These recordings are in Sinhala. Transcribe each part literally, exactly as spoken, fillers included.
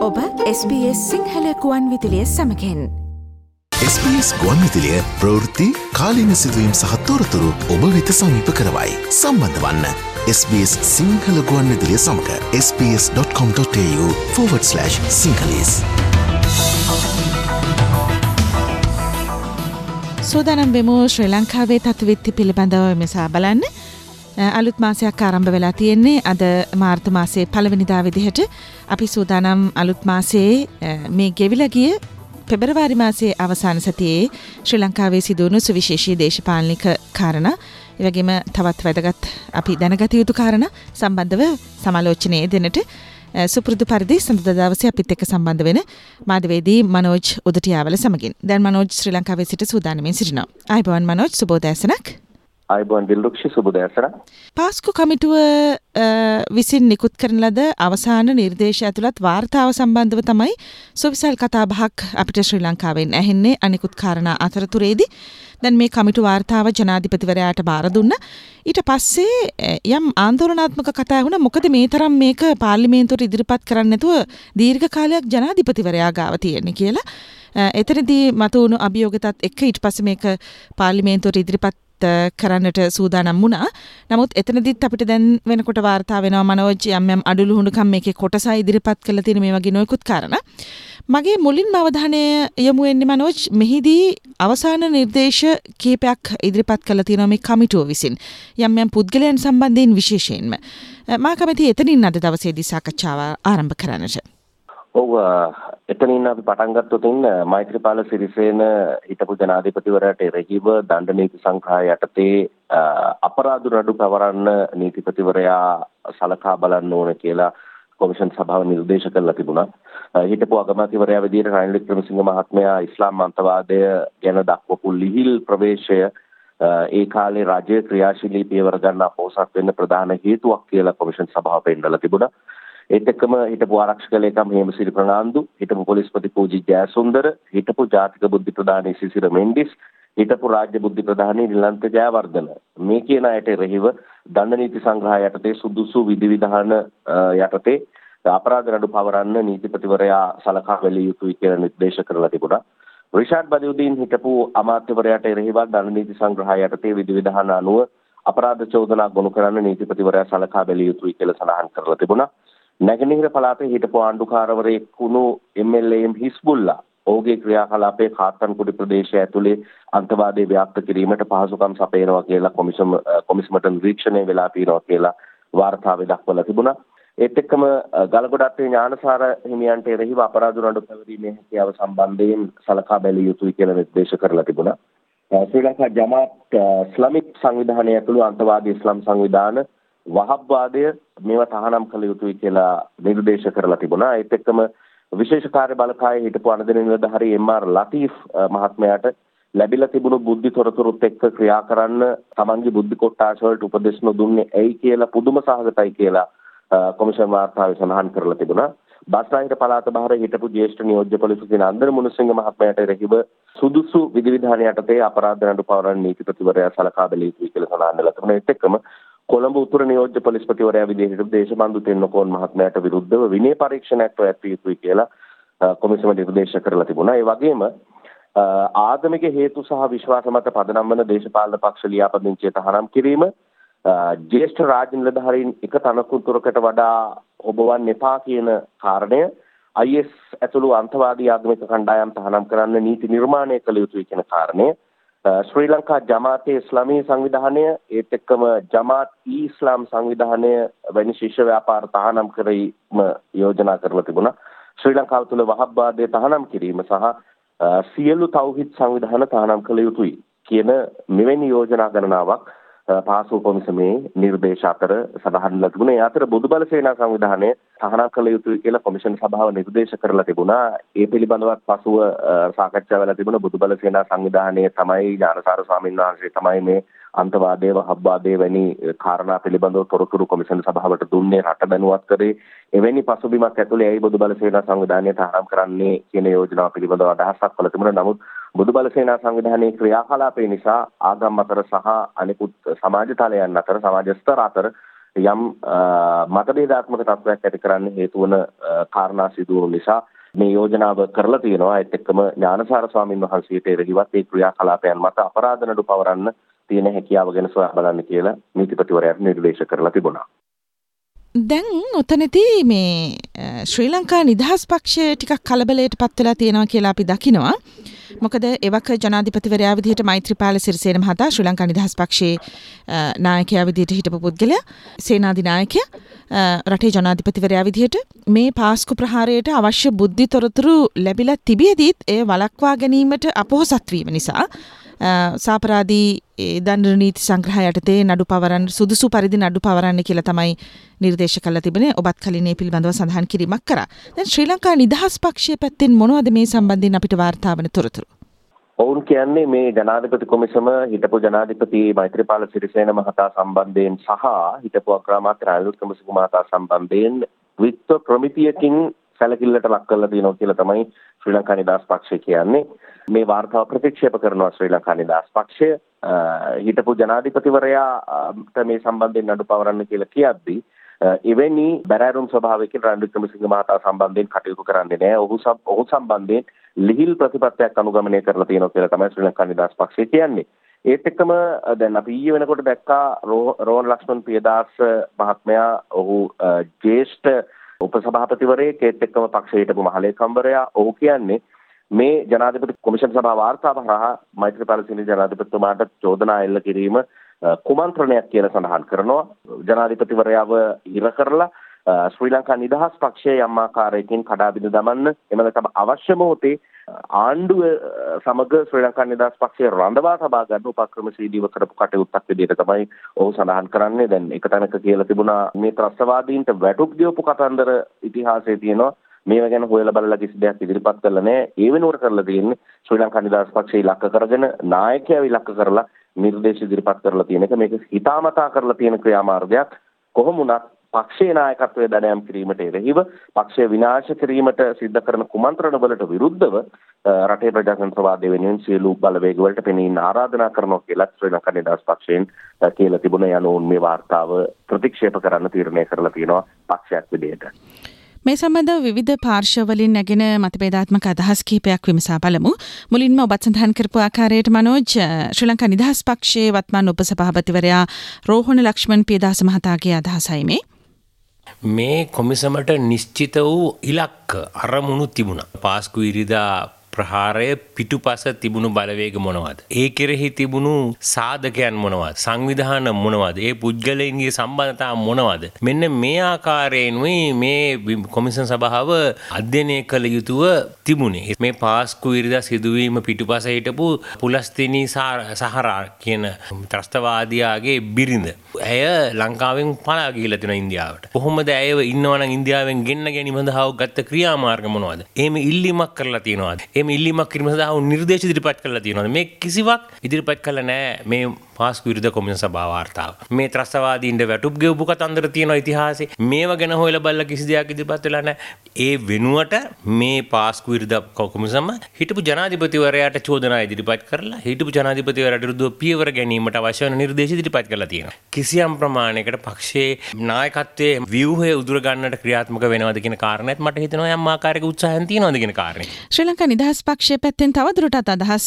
ඔබ එස් බී එස් සිංහල ගුවන් විදුලිය සමගින් එස් බී එස් ගුවන් විදුලිය ප්‍රවෘත්ති කාලීන සිදුවීම් සහ තොරතුරු ඔබ වෙත සමීප කරවයි. සම්බන්ධ වන්න එස් බී එස් සිංහල ගුවන් විදුලිය සමග S B S dot com dot A U forward slash sinhalese. සූදානම් වෙමු ශ්‍රී ලංකාවේ තත්ත්වවිත්ති පිළිබඳව මෙසා බලන්න. අලුත් මාසයක් ආරම්භ වෙලා තියෙන්නේ අද මාර්තු මාසයේ පළවෙනිදා විදිහට. අපි සූදානම් අලුත් මාසයේ මේ ගෙවිලා ගිය පෙබරවාරි මාසයේ අවසාන සතියේ ශ්‍රී ලංකාවේ සිදුවුණු සුවිශේෂී දේශපාලනික කාරණා, ඒ වගේම තවත් වැදගත් අපි දැනගත යුතු කාරණා සම්බන්ධව සමාලෝචනයේ දෙන්නට සුපුරුදු පරිදි සඳුදා දවසේ අපිත් එක්ක සම්බන්ධ වෙන මාධ්‍යවේදී මනෝජ් උදටියාවල සමගින්. දැන් මනෝජ් ශ්‍රී ලංකාවේ සිට සූදානම්ෙන් සිටිනවා. ආයුබෝවන් මනෝජ්, සුබෝදෑසනක්. ආයුබෝවන් දිල්රුක්ෂි, සුබෝදෑසනක්. පාස්කු කමිටුව විසින් නිකුත් කරන ලද අවසාන නිර්දේශය ඇතුළත් වාර්තාව සම්බන්ධව තමයි සුවිසල් කතා බහක් අපිට ශ්‍රී ලංකාවෙන් ඇහෙන්නේ. අනිකුත් කාරණා අතරතුරේදී දැන් මේ කමිටු වාර්තාව ජනාධිපතිවරයාට බාර දුන්න. ඊට පස්සේ යම් ආందోලනාත්මක කතා වුණා. මොකද මේ තරම් මේක පාර්ලිමේන්තුවට ඉදිරිපත් කරන්න නැතුව දීර්ඝ කාලයක් ජනාධිපතිවරයා ගාව තියෙන්නේ කියලා. එතනදී මතුවුණු අභියෝගයත් එක්ක ඊට පස්සේ මේක පාර්ලිමේන්තුවට ඉදිරිපත් කරන්නට සූදානම් වුණා. නමුත් එතනදිත් අපිට දැන් වෙනකොට වාර්තා වෙනවා මනෝජ් යම් යම් අඩලු හුණුකම් මේකේ කොටසයි ඉදිරිපත් කරලා තියෙන මේ වගේ නොයෙකුත් කාරණා. මගේ මුලින්ම අවධානය යොමු වෙන්නේ මනෝජ්, මෙහිදී අවසාන නිර්දේශ කීපයක් ඉදිරිපත් කරලා තියෙනවා මේ කමිටුව විසින් යම් යම් පුද්ගලයන් සම්බන්ධයෙන් විශේෂයෙන්ම. මා කැමති එතනින් අද දවසේදී සාකච්ඡාව ආරම්භ කරන්නට. ඔව්, එතනින් අපි පටන් ගත්තොත් ඉන්න මෛත්‍රීපාල සිරිසේන හිටපු ජනාධිපතිවරයාට එරෙහිව දණ්ඩ නීති සංග්‍රහය යටතේ අපරාධ නඩු පවරන්න නීතිපතිවරයා සලකා බලන්න ඕන කියලා කොමිෂන් සභාව නිර්දේශ කළා තිබුණා. හිටපු අගමැතිවරයා විදියට රනිල් වික්‍රමසිංහ මහත්මයා ඉස්ලාම් අන්තවාදය ගැන දක්වපු ලිහිල් ප්‍රවේශය ඒ කාලේ රාජ්‍ය ක්‍රියාශීලී පියවර ගන්න අපෝසත් වෙන්න ප්‍රධාන හේතුවක් කියලා කොමිෂන් සභාව පෙන්නලා තිබුණා. ඒත් එක්කම හිටපු ආරක්ෂක ලේකම් හේමසිරි ප්‍රනාන්දු, හිටපු පොලිස්පති පූජි ජයසුන්දර, හිටපු ජාතික බුද්ධි ප්‍රධානී සිසිර මෙන්ඩිස්, හිටපු රාජ්‍ය බුද්ධි ප්‍රධානී නිලන්ත ජයවර්ධන මේ කියන අයට එරෙහිව දණ්ඩ නීති සංග්‍රහය යටතේ සුදුසු විධිවිධාන යටතේ අපරාධ නඩු පවරන්න නීතිපතිවරයා සලකා බැලිය යුතුයි කියලා නිර්දේශ කරලා තිබුණා. රිෂාඩ් බදියුදීන් හිටපු අමාත්‍යවරයාට එරෙහිව දණ්ඩ නීති සංග්‍රහය යටතේ විධිවිධාන අනුව අපරාධ චෝදනා ගොනු කරන්න නීතිපතිවරයා සලකා බැලිය යුතුයි කියලා සඳහන් කරලා තිබුණා. නැගෙනහිර පළාතේ හිටපු ආණ්ඩුකාරවරයෙක් වුණු එම් එල් ඒ එම් හිස්බුල්ලා ඔහුගේ ක්‍රියාකලාපයේ කාත්තන්කුඩි ප්‍රදේශය ඇතුලේ අන්තවාදයේ ව්‍යාප්ත කිරීමට පහසුකම් සපයනවා කියලා කොමිසම කොමිසමට නිරීක්ෂණය වෙලා තියෙනවා කියලා වාර්තාවේ දක්වලා තිබුණා. ඒත් එක්කම ගලගොඩත්තේ ඥානසාර හිමියන්ට එරෙහිව අපරාධ නඩු පැවරීමේ හැකියාව සම්බන්ධයෙන් සලකා බැලිය යුතුයි කියලා නිර්දේශ කරලා තිබුණා. ශ්‍රී ලංකා ජමාත් ඉස්ලාමික් සංවිධානය ඇතුළු අන්තවාදී ඉස්ලාම් සංවිධාන වහබ්වාදය මේවා තහනම් කළ යුතුයි කියලා නිර්දේශ කරලා තිබුණා. ඒත් එක්කම විශේෂ කාර්ය බලකායේ හිටපු අනදින නිලධාරී එම් ආර් ලතීෆ් මහත්මයාට ලැබිලා තිබුණු බුද්ධි තොරතුරුත් එක්ක ක්‍රියා කරන්න තමන්ගේ බුද්ධි කොට්ටාස වලට උපදෙස් නොදුන්නේ ඇයි කියලා පුදුම සහගතයි කියලා කොමිෂන් වාර්තාවේ සඳහන් කරලා තිබුණා. බස්නාහිර පළාත බහර හිටපු ජ්‍යෙෂ්ඨ නියෝජ්‍ය පොලිස්පති නන්දන මුණසිංහ මහත්මයාට එරෙහිව සුදුසු විධිවිධාන යටතේ අපරාධ නඩු පවරන නීතිපතිවරයා සලකා බැලිය යුතුයි කියලා සඳහන් වෙලා තිබුණා. ඒත් එක්කම කොළඹ උතුර නියෝජ්‍ය පොලිස්පතිවරයා විදිහට දේශබන්දු තෙන්නකෝන් මහත්මයාට විරුද්ධව විනය පරීක්ෂණයක් පැවැත්විය යුතුයි කියලා කොමිසම නිර්දේශ කරලා තිබුණා. ඒ වගේම ආගමික හේතු සහ විශ්වාස මත පදනම් වන දේශපාලන පක්ෂ ලියාපදිංචිය තහනම් කිරීම, ජ්‍යෙෂ්ඨ රාජ්‍ය නිලධාරීන් එක තනතුරකට වඩා ඔබවන් එපා කියන කාරණය, ආයි එස් ඇතුළු අන්තවාදී ආගමික කණ්ඩායම් තහනම් කරන්න නීති නිර්මාණය කළ යුතුයි කියන කාරණය, ශ්‍රී ලංකා ජමාතේ ඉස්ලාමී සංවිධානය ඒත් එක්කම ජමාත් ඊ ඉස්ලාම් සංවිධානය වැනි ශිෂ්‍ය ව්‍යාපාර තහනම් කිරීම යෝජනා කරලා තිබුණා. ශ්‍රී ලංකාව තුළ වහබ්වාදය තහනම් කිරීම සහ සියලු තෞහිද් සංවිධාන තහනම් කළ යුතුයි කියන මෙවැනි යෝජනා ගණනාවක් පාසල් කොමිසමේ නිර්දේශ අතර සඳහන් වෙලා තිබුණා. ඒ අතර බුදුබල සේනා සංවිධානය තහනම් කළ යුතුයි කියලා කොමිෂන් සභාව නිර්දේශ කරලා තිබුණා. ඒ පිළිබඳවත් පසුව සාකච්ඡා වෙලා තිබුණා. බුදුබල සේනා සංවිධානය තමයි ඥානසාර ස්වාමීන් වහන්සේ තමයි මේ අන්තවාදයේ වහබ්වාදයේ වැනි කාරණා පිළිබඳව තොරතුරු කොමිෂන් සභාවට දුන්නේ, රට දැනුවත් කරේ. එවැනි පසුබිමක් ඇතුලේ ඇයි බුදුබල සේනා සංවිධානය තහනම් කරන්නේ කියන යෝජනාව පිළිබඳව අදහසක් වල තිබුණා. නමුත් බුදුබල සේනා සංවිධානයේ ක්‍රියාකලාපය නිසා ආගම් අතර සහ අනිකුත් සමාජ තලයන් අතර, සමාජ ස්තර අතර යම් මතභේදාත්මක තත්ත්වයක් ඇති කරන්න හේතු වන කාරණා සිදු වුණු නිසා මේ යෝජනාව කරලා තියෙනවා. ඒත් එක්කම ඥානසාර ස්වාමීන් වහන්සේට එරෙහිවත් ඒ ක්‍රියාකලාපයන් මත අපරාධ නඩු පවරන්න තියෙන හැකියාව ගැන සොයා බලන්න කියලා නීතිපතිවරයාට නිර්දේශ කරලා තිබුණා. දැන් ඔතනදී මේ ශ්‍රී ලංකා නිදහස් පක්ෂය ටිකක් කලබලයට පත් වෙලා තියෙනවා කියලා අපි දකිනවා. මොකද එවක ජනාධිපතිවරයා විදිහට මෛත්‍රීපාල සිරිසේන මහතා ශ්‍රී ලංකා නිදහස් පක්ෂයේ නායකයා විදිහට හිටපු පුද්ගලයා, සේනාධිනායකයා, රටේ ජනාධිපතිවරයා විදිහට මේ පාස්කු ප්‍රහාරයට අවශ්‍ය බුද්ධි තොරතුරු ලැබිලා තිබියදීත් එය වළක්වා ගැනීමට අපොහසත් වීම නිසා සාපරාධී දණ්ඩන නීති සංග්‍රහය යටතේ නඩු පවරන්න සුදුසු පරිදි නඩු පවරන්න කියලා තමයි නිර්දේශ කළා තිබෙන්නේ. ඔබත් කලින් මේ පිළිබඳව සඳහන් කිරීමක් කරා. දැන් ශ්‍රී ලංකා නිදහස් පක්ෂයේ පැත්තෙන් මොනවද මේ සම්බන්ධයෙන් අපිට වාර්තා වන තොරතුරු? ඔවුන් කියන්නේ මේ ජනාධිපති කොමිසම හිටපු ජනාධිපති මෛත්‍රීපාල සිරිසේන මහතා සම්බන්ධයෙන් සහ හිටපු අග්‍රාමාත්‍ය රනිල් වික්‍රමසිංහ මහතා සම්බන්ධයෙන් විත්ව ප්‍රමිතියකින් සැලකිල්ලට ලක් කරලා තියෙනවා කියලා තමයි ශ්‍රී ලංකා නිදහස් පක්ෂය කියන්නේ. මේ වාර්තාව ප්‍රතික්ෂේප කරනවා ශ්‍රී ලංකා නිදහස් පක්ෂය. හිටපු ජනාධිපතිවරයාට මේ සම්බන්ධයෙන් නඩු පවරන්න කියලා කියද්දී එවැනි බැරෑරුම් ස්වභාවයකින් රනිල් වික්‍රමසිංහ මහතා සම්බන්ධයෙන් කටයුතු කරන්නේ නැහැ. ඔහු ඔහු සම්බන්ධයෙන් ලිහිල් ප්‍රතිපත්තියක් අනුගමනය කරලා තියෙනවා කියලා තමයි ශ්‍රී ලංකා නිදහස් පක්ෂය කියන්නේ. ඒත් එක්කම දැන් අපි ඊයේ වෙනකොට දැක්කා රෝහන් ලක්ෂ්මන් පියදාස මහත්මයා ඔහු ජ්‍යෙෂ්ඨ උපසභාපතිවරයෙක්, ඒත් එක්කම පක්ෂයේ හිටපු මහලේකම්වරයා. ඔහු කියන්නේ මේ ජනාධිපති කොමිෂන් සභාව වාර්තාව හරහා මෛත්‍රීපාල සිරිසේන ජනාධිපතිතුමාට චෝදනා එල්ල කිරීම කුමන්ත්‍රණයක් කියලා සඳහන් කරනවා. ජනාධිපතිවරයාව ඉර කරලා ශ්‍රී ලංකා නිදහස් පක්ෂයේ යම් ආකාරයකින් කඩා බිඳ දමන්න, එමෙන්න තම අවශ්‍ය මොහොතේ ආණ්ඩුව සමග ශ්‍රී ලංකා නිදහස් පක්ෂයේ රඳවා තබා ගන්න උපක්‍රමශීලීව කරපු කටයුත්තක් විදිහට තමයි ඔහු සඳහන් කරන්නේ. දැන් එක තැනක කියලා තිබුණා මේ ත්‍රස්තවාදීන්ට වැටුප් දීපු කතන්දර ඉතිහාසයේ තියෙනවා. මේව ගැන හොයලා බලලා කිසි දෙයක් ඉදිරිපත් කරලා නැහැ. ඒ වෙනුවට කරලා තියෙන්නේ ශ්‍රී ලංකා නිදහස් පක්ෂය ඉලක්ක කරගෙන නායකයව ඉලක්ක කරලා නිර්දේශ ඉදිරිපත් කරලා තියෙන එක. මේක හිතාමතා කරලා තියෙන ක්‍රියාමාර්ගයක්. කොහොම වුණත් පක්ෂයේ නායකත්වයේ දඩයම් කිරීමට එරෙහිව පක්ෂය විනාශ කිරීමට සිද්ධ කරන කුමන්ත්‍රණ වලට විරුද්ධව රටේ ප්‍රජාතන්ත්‍රවාදය වෙනුවෙන් සියලු බලවේග වලට පෙනීම ආරාධනා කරනවා කියලා ශ්‍රී ලංකා නිදහස් පක්ෂයෙන් කියලා තිබුණ යනුන් මේ වාර්තාව ප්‍රතික්ෂේප කරන්න තීරණය කරලා තියෙනවා පක්ෂයක් විදිහට. මේ සම්බන්ධව විවිධ පාර්ශවවලින් නැගෙන මතභේදාත්මක අදහස් කිහිපයක් විමසා බලමු. මුලින්ම ඔබත් සඳහන් කරපු ආකාරයට මනෝජ්, ශ්‍රී ලංකා නිදහස් පක්ෂයේ වත්මන් උපසභාපතිවරයා රෝහණ ලක්ෂ්මන් පියදාස මහතාගේ අදහසයි මේ. මේ කොමිසමට නිශ්චිත වූ ඉලක්ක අරමුණු තිබුණා. පාස්කු ඉරිදා ප්‍රහාරය පිටුපස තිබුණු බලවේග මොනවද? ඒ කෙරෙහි තිබුණු සාධකයන් මොනවද? සංවිධාන මොනවද? ඒ පුද්ගලයන්ගේ සම්බන්ධතා මොනවද? මෙන්න මේ ආකාරයෙන්මයි මේ කොමිෂන් සභාව අධ්‍යයනය කළ යුතුව තිබුණේ. මේ පාස්කු ඉරිදා සිදුවීම පිටුපස හිටපු පුලස්තිනී සහරා කියන ත්‍රස්තවාදියාගේ බිරිඳ. ඇය ලංකාවෙන් පලා ගිහිල්ලා තියෙනවා ඉන්දියාවට. කොහොමද ඇයව ඉන්නවනම් ඉන්දියාවෙන් ගෙන්න ගැනීම සඳහා ගත්ත ක්‍රියාමාර්ග මොනවද? එහෙම ඉල්ලීමක් කරලා තියෙනවද? එම ඉල්ලීමක් කිරීම සඳහා නිර්දේශ ඉදිරිපත් කරලා තියෙනවා. මේ කිසිවක් ඉදිරිපත් කළා නෑ මේ පාස්කු විරුද්ධ කොමිෂන් සභාව වාර්තාව. මේ ත්‍රස්තවාදීන්ට වැටුප් ගෙවපු කතන්දර තියෙනවා ඉතිහාසයේ. මේව ගැන හොයලා බලලා කිසි දෙයක් ඉදිරිපත් වෙලා නෑ. ඒ වෙනුවට මේ පාස්කු විරුද්ධ කොමිෂම හිටපු ජනාධිපතිවරයාට චෝදනා ඉදිරිපත් කරලා හිටපු ජනාධිපතිවරයාට විරුද්ධව පියවර ගැනීමට අවශ්‍ය වන නිර්දේශ ඉදිරිපත් කරලා තියෙනවා. කිසියම් ප්‍රමාණයකට පක්ෂයේ නායකත්වයේ ව්‍යුහය උදුර ගන්නට ක්‍රියාත්මක වෙනවද කියන කාරණේත් මට හිතෙනවා යම් ආකාරයක උත්සාහයක් තියෙනවද කියන කාරණේ. ශ්‍රී ලංකා නිදහස් පක්ෂයේ පැත්තෙන් තවදුරටත් අදහස්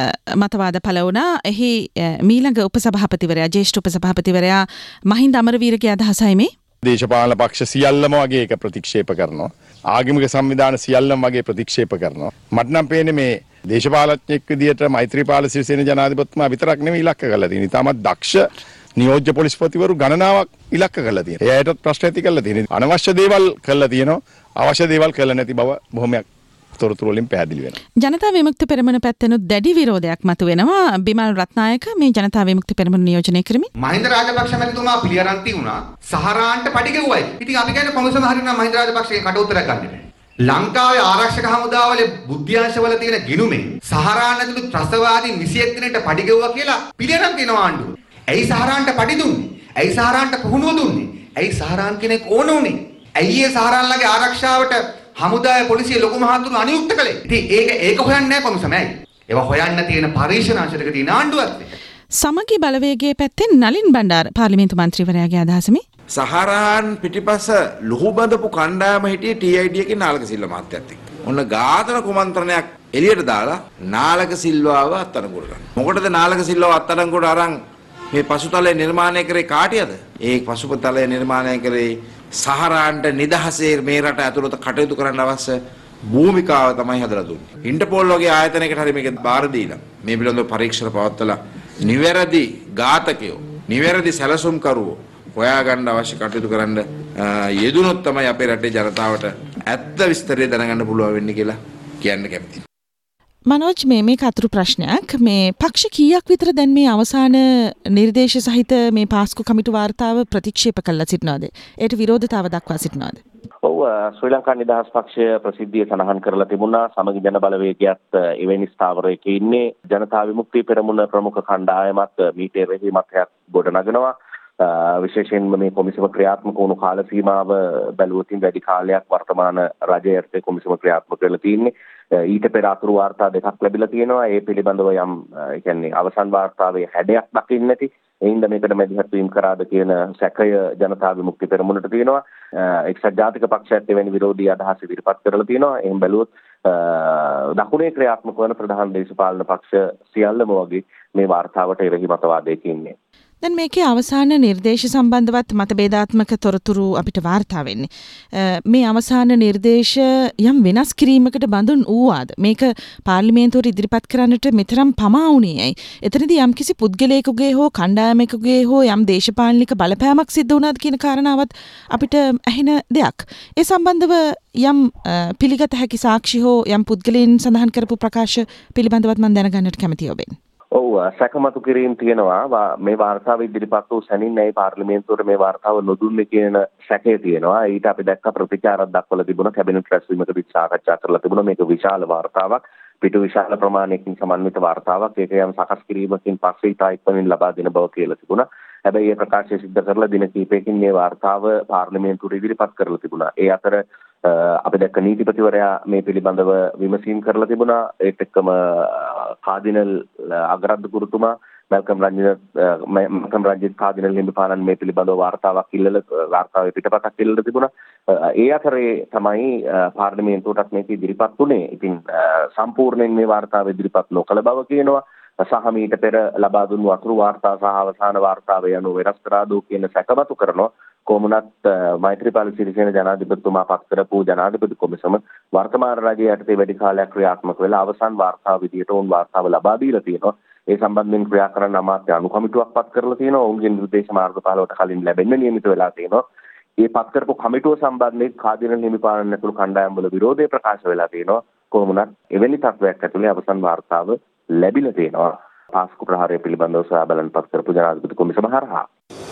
මතවාද පළ වුණා. එහි මීළඟ උපසභාපතිවරයා ජ්‍යෙෂ්ඨ උපසභාපතිවරයා මහින්ද අමරවීරගේ අදහසයි මේ. දේශපාලන පක්ෂ සියල්ලම වගේ ඒක ප්‍රතික්ෂේප කරනවා. ආගමික සංවිධාන සියල්ලම වගේ ප්‍රතික්ෂේප කරනවා. මට නම් පේන්නේ මේ දේශපාලඥෙක් විදියට මෛත්‍රීපාල සිරිසේන ජනාධිපතිතුමා විතරක් නෙමෙයි ඉලක්ක කරලා තියෙන්නේ. තාමත් දක්ෂ නියෝජ්‍ය පොලිස්පතිවරු ගණනාවක් ඉලක්ක කරලා තියෙනවා. එයාටත් ප්‍රශ්න ඇති කරලා තියෙනවා. අනවශ්‍ය දේවල් කරලා තියෙනවා. අවශ්‍ය දේවල් කරලා නැති බව බොහොමයක් තොරතුරු වලින් පැහැදිලි වෙනවා. ජනතා විමුක්ති පෙරමුණ පැත්තෙනුත් දැඩි විරෝධයක් මතුවෙනවා. බිමල් රත්නායක මේ ජනතා විමුක්ති පෙරමුණ නියෝජනය කරමින් මහින්ද රාජපක්ෂ මැතිතුමා පිළිඅරන් තියුණා සහරාන්ට පඩි ගෙව්වයි. ඉතින් අපි කියන්නේ කොමිසම හරිනම් මහින්ද රාජපක්ෂගේ කට උතරයක් ගන්න බෑ. ලංකාවේ ආරක්ෂක හමුදාවල බුද්ධ්‍යාංශවල තියෙන ගිණුමේ සහරාන් ඇතුළු ත්‍රස්තවාදීන් විසිඑක් දිනකට පඩි ගෙව්වා කියලා පිළිඅරන් තියනවා ආණ්ඩුව. ඇයි සහරාන්ට පඩි දුන්නේ? ඇයි සහරාන්ට පුහුණුව දුන්නේ? ඇයි සහරාන් කෙනෙක් ඕන උනේ? ඇයි ඒ සහරාන්ලගේ ආරක්ෂාවට හමුදාය පොලිසිය ලොකු මහතුරු අනියුක්ත කළේ? ඉතින් ඒක ඒක හොයන්නේ නැහැ කොමිසම ඇයි? ඒවා හොයන්න තියෙන පරීක්ෂණාංශයක තියෙන ආණ්ඩුවත්. සමගි බලවේගයේ පැත්තෙන් නලින් බණ්ඩාර පාර්ලිමේන්තු මන්ත්‍රීවරයාගේ අදහස මේ සහරාන් පිටිපස ලුහු බඳපු කණ්ඩායම හිටියේ ටී අයි ඩී එකේ නාලක සිල්වා මහත්තයත් එක්ක. ඔන්න ඝාතන කුමන්ත්‍රණයක් එළියට දාලා නාලක සිල්වාව අත්අඩංගුවට ගන්න. මොකටද නාලක සිල්වාව අත්අඩංගුවට අරන් මේ පසුතලය නිර්මාණය කරේ කාටියද? ඒ පසුතලය නිර්මාණය කරේ සහරාන්ට නිදහසේ මේ රට ඇතුළත කටයුතු කරන්න අවශ්‍ය භූමිකාව තමයි හදලා දුන්නේ. ඉන්ටර්පෝල් වගේ ආයතනයකට හරි මේක බාර දීලා මේ පිළිබඳව පරීක්ෂණ පවත්වලා නිවැරදි ඝාතකයෝ, නිවැරදි සැලසුම්කරුවෝ හොයාගන්න අවශ්‍ය කටයුතු කරන්න යෙදුනොත් තමයි අපේ රටේ ජනතාවට ඇත්ත විස්තරය දැනගන්න පුළුවන් වෙන්නේ කියලා කියන්න කැමතියි. මනෝජ් මේ මේක අතුරු ප්‍රශ්නයක්. මේ පක්ෂ කීයක් විතර දැන් මේ අවසාන නිර්දේශ සහිත මේ පාස්කු කමිටු වාර්තාව ප්‍රතික්ෂේප කළා සිටිනවද? ඒට විරෝධතාව දක්වා සිටිනවද? ඔව් ශ්‍රී ලංකා නිදහස් පක්ෂය ප්‍රසිද්ධිය සඳහන් කරලා තිබුණා සමගි ජන බලවේගයත් එවැනි ස්ථාවරයක ඉන්නේ. ජනතා විමුක්ති පෙරමුණ ප්‍රමුඛ කණ්ඩායමත් මීටර් රෙහි මතයක් ගොඩනගනවා. විශේෂයෙන්ම මේ කොමිසම ක්‍රියාත්මක වුණු කාල සීමාව බැලුවොතින් වැඩි කාලයක් වර්තමාන රජයේ කොමිසම ක්‍රියාත්මක වෙලා තියෙන්නේ. ඊට පෙර අතුරු වාර්තා දෙකක් ලැබිලා තියෙනවා. ඒ පිළිබඳව යම් ඒ කියන්නේ අවසන් වාර්තාවේ හැඩයක් දකින්න නැති. එයින්ද මේකට මැදිහත් වීම කරාද කියන සැකය ජනතා විමුක්ති පෙරමුණට තියෙනවා. එක්සත් ජාතික පක්ෂයත් එවැනි විරෝධී අදහස් ඉදිරිපත් කරලා තියෙනවා. එහෙන් බැලුවොත් දකුණේ ක්‍රියාත්මක වන ප්‍රධාන දේශපාලන පක්ෂ සියල්ලම වගේ මේ වාර්තාවට එරෙහි මතවාදයක ඉන්නේ. දැන් මේකේ අවසාන නිර්දේශ සම්බන්ධවත් මතභේදාත්මක තොරතුරු අපිට වාර්තා වෙන්නේ. මේ අවසාන නිර්දේශ යම් වෙනස් කිරීමකට බඳුන් වූවාද? මේක පාර්ලිමේන්තුවට ඉදිරිපත් කරන්නට මෙතරම් පමා වුණේ ඇයි? එතනදී යම් කිසි පුද්ගලයෙකුගේ හෝ කණ්ඩායමකගේ හෝ යම් දේශපාලනික බලපෑමක් සිද්ධ වුණාද කියන කාරණාවත් අපිට ඇහෙන දෙයක්. ඒ සම්බන්ධව යම් පිළිගත හැකි සාක්ෂි හෝ යම් පුද්ගලයන් සඳහන් කරපු ප්‍රකාශ පිළිබඳවත් මම දැනගන්නට කැමතියි ඔබෙන්. ඔව් සැකමතු කිරීම තියෙනවා. මේ වාර්තාව ඉදිරිපත් වූ සැනින් ඇයි පාර්ලිමේන්තුවට මේ වාර්තාව නොදුන්නේ කියන සැකය තියෙනවා. ඊට අපි දැක්ක ප්‍රතිචාරයක් දක්වලා තිබුණා. කැබිනට් රැස්වීමකදී සාකච්ඡා කරලා තිබුණා. මේක විශාල වාර්තාවක්. පිටු විශාල ප්‍රමාණයකින් සමන්විත වාර්තාවක්. ඒක යම් සකස් කිරීමකින් පස්සේ ඉතායිපමින් ලබා දෙන බව කියලා තිබුණා. හැබැයි මේ ප්‍රකාශය සිද්ධ කරලා දින කිහිපයකින් මේ වාර්තාව පාර්ලිමේන්තුවට ඉදිරිපත් කරලා තිබුණා. ඒ අතර අපි දැක්ක නීතිපතිවරයා මේ පිළිබඳව විමසීම් කරලා තිබුණා. ඒත් එක්කම කාදිනල් අගරාධ ගුරුතුමා මල්කම් රංජිත් මල්කම් රංජිත් කාදිනල් හිමිපාණන් මේ පිළිබඳව වාර්තාවක් ඉල්ලලා වාර්තාවේ පිටපතක් ඉල්ලලා තිබුණා. ඒ අතරේ තමයි පාර්ලිමේන්තුවටත් මේක ඉදිරිපත් වුණේ. ඉතින් සම්පූර්ණයෙන් මේ වාර්තාව ඉදිරිපත් නොකළ බව කියනවා. සහ මීට පෙර ලබා දුන්නු අතුරු වාර්තා සහ අවසාන වාර්තාව යනු වෙනස් කරා දෝ කියන සැකමතු කරනවා. කොමුණත් මෛත්‍රීපාල සිරිසේන ජනාධිපතිතුමා පත් කරපු ජනාධිපති කොමිසම වර්තමාන රජයේ යටතේ වැඩි කාලයක් ක්‍රියාත්මක වෙලා අවසන් වාර්තාව විදියට උන් වාර්තාව ලබා දීලා තියෙනවා. ඒ සම්බන්ධයෙන් ක්‍රියා කරන අමාත්‍ය අනුකමිටුවක් පත් කරලා තියෙනවා. ඔවුන්ගේ නිර්දේශ මාර්ගපාලවට කලින් ලැබෙන්න නියමිත වෙලා තියෙනවා. ඒ පත් කරපු කමිටුව සම්බන්ධයෙන් කාදිනල් හිමිපාණන් ඇතුළු කණ්ඩායම් වල විරෝධය ප්‍රකාශ වෙලා තියෙනවා. කොමුණත් එවැනි තත්වයක් ඇතුලේ අවසන් වාර්තාව ලැබිලා තියෙනවා. පාස්කු ප්‍රහාරය පිළිබඳව සොයා බලන්න පත් කරපු ජනාධිපති කොමිසම හරහා.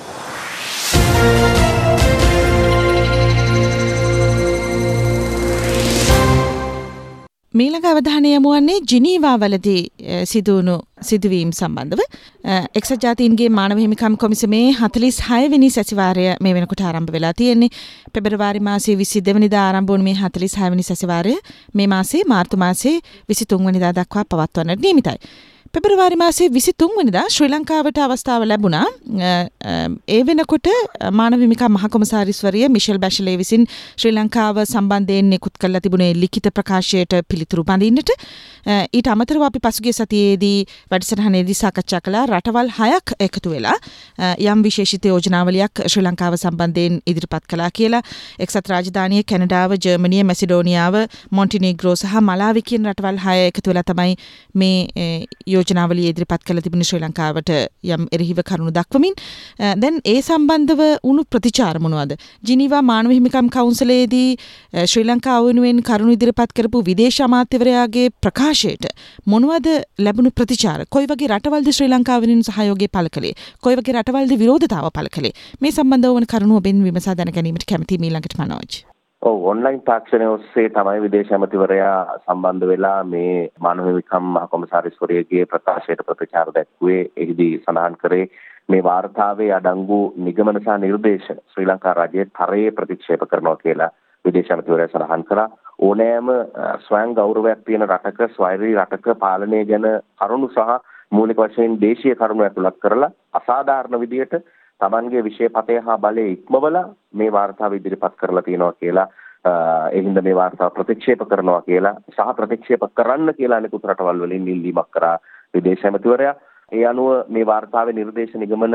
මීළඟ අවධානය යොමු වන්නේ ජිනීවා වලදී සිදුවුණු සිදුවීම් සම්බන්ධව. එක්සත් ජාතීන්ගේ මානව හිමිකම් කොමිසමේ හතළිස් හය වෙනි සැසිවාරය මේ වෙනකොට ආරම්භ වෙලා තියෙන්නේ. පෙබරවාරි මාසයේ විසි දෙවැනි වෙනිදා ආරම්භ වුණු මේ හතළිස් හය වෙනි සැසිවාරය මේ මාසයේ මාර්තු මාසයේ විසි තුන් වෙනිදා දක්වා පවත්වන්නට නියමිතයි. පෙබරවාරි මාසයේ විසි තුන් වෙනිදා ශ්‍රී ලංකාවට අවස්ථාව ලැබුණා. ඒ වෙනකොට මානව හිමිකම් මහ කොමසාරිස්වරිය මිෂෙල් බැෂලේ විසින් ශ්‍රී ලංකාව සම්බන්ධයෙන් නිකුත් කරලා තිබුණේ ලිඛිත ප්‍රකාශයට පිළිතුරු බඳින්නට. ඊට අමතරව අපි පසුගිය සතියේදී වැඩසටහනේදී සාකච්ඡා කළා රටවල් හයක් එකතු වෙලා යම් විශේෂිත යෝජනාවලියක් ශ්‍රී ලංකාව සම්බන්ධයෙන් ඉදිරිපත් කළා කියලා. එක්සත් රාජධානිය කැනඩාව, ජර්මනිය, මැසිඩෝනියාව, මොන්ටිනීග්‍රෝ සහ මලාවි කියන රටවල් හය එකතු වෙලා තමයි මේ යෝජනාවලිය ඉදිරිපත් කළ තිබුණේ ශ්‍රී ලංකාවට යම් එරෙහිව කරුණු දක්වමින්. දැන් ඒ සම්බන්ධව වුණු ප්‍රතිචාර මොනවද? ජිනීවා මානව හිමිකම් කවුන්සිලයේදී ශ්‍රී ලංකාව වෙනුවෙන් කරුණු ඉදිරිපත් කරපු විදේශ අමාත්‍යවරයාගේ ප්‍රකාශයට මොනවද ලැබුණු ප්‍රතිචාර? කොයි වගේ රටවල්ද ශ්‍රී ලංකාව වෙනුවෙන් සහයෝගය පළ කළේ? කොයි වගේ රටවල්ද විරෝධතාව පළ කළේ? මේ සම්බන්ධව වන කරුණු ඔබෙන් විමසා දැන ගැනීමට කැමැති මීළඟට මනෝජ්. ඔව් ඔන්ලයින් තාක්ෂණය ඔස්සේ තමයි විදේශ ඇමතිවරයා සම්බන්ධ වෙලා මේ මානව හිමිකම් මහ කොමසාරිස්වරයාගේ ප්‍රකාශයට ප්‍රතිචාර දැක්ුවේ. එහිදී සඳහන් කරේ මේ වාර්තාවේ අඩංගු නිගමන සහ නිර්දේශ ශ්‍රී ලංකා රජයේ තරයේ ප්‍රතික්ෂේප කරනවා කියලා විදේශ ඇමතිවරයා සඳහන් කරා. ඕනෑම ස්වයං ගෞරවයක් තියෙන රටක ස්වෛරී රටක පාලනය ගැන කරුණු සහ මූලික වශයෙන් දේශීය කරුණු ඇතුළත් කරලා අසාධාරණ විදියට තමන්ගේ විෂයපතය හා බලය ඉක්මවලා මේ වාර්තාව ඉදිරිපත් කරලා තියෙනවා කියලා ඒ හින්දා මේ වාර්තාව ප්‍රතික්ෂේප කරනවා කියලා සහ ප්‍රතික්ෂේප කරන්න කියලා අනිකුත් රටවල් වලින් ඉල්ලීමක් කරා විදේශ ඇමතිවරයා. ඒ අනුව මේ වාර්තාවේ නිර්දේශ නිගමන